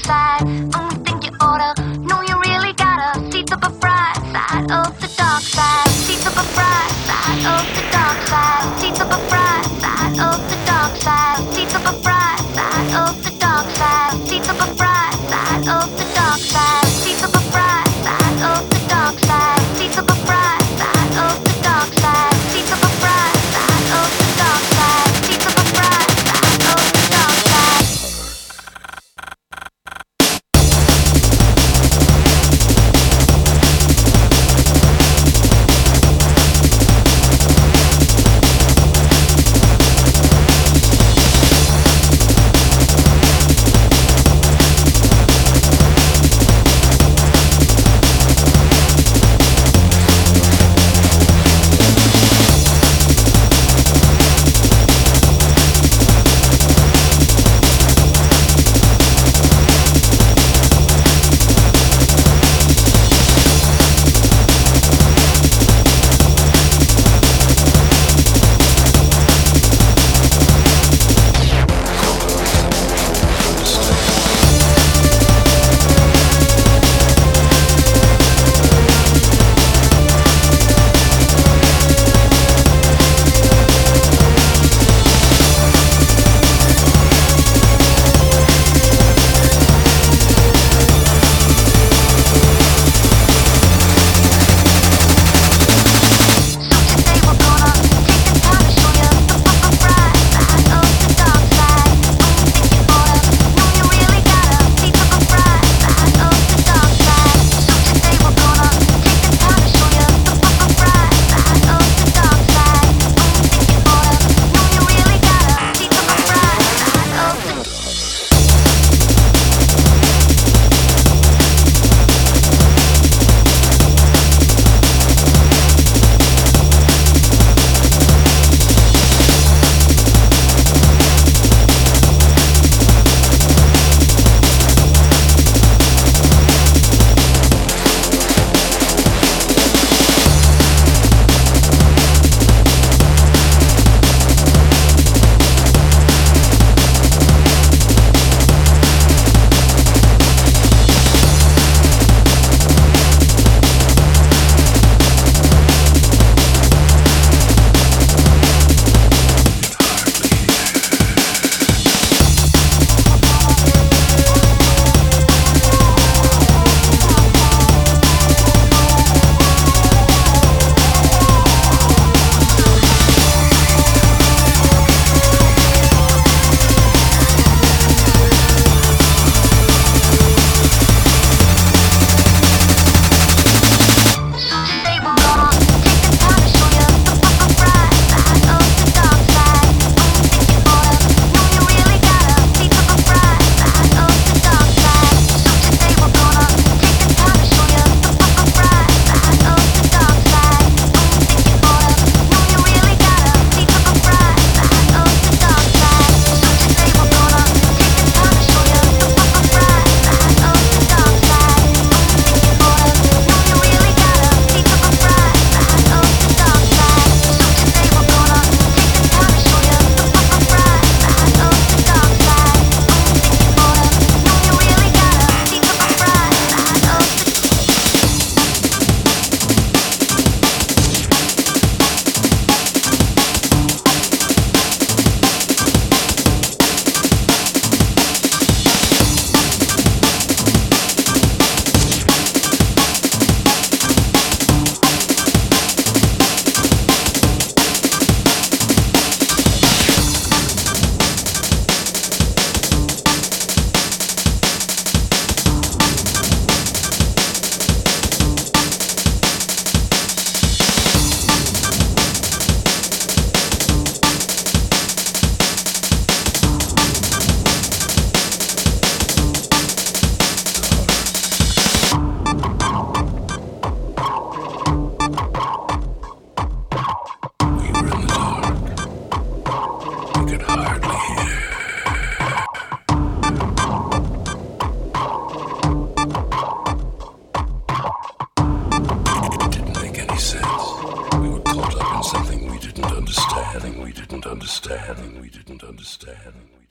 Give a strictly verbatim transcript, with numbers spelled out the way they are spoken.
side. Only think you oughta, know you really gotta see the bright side of the dark side. See the bright side of the dark side. See the bright side of the dark side. See the bright side of the dark side. See the bright side of the dark side. See the bright side of the dark side. See the bright side of the dark side. See the bright side of the dark side. See the bright side of the dark side. understanding we didn't understand. We didn't understand.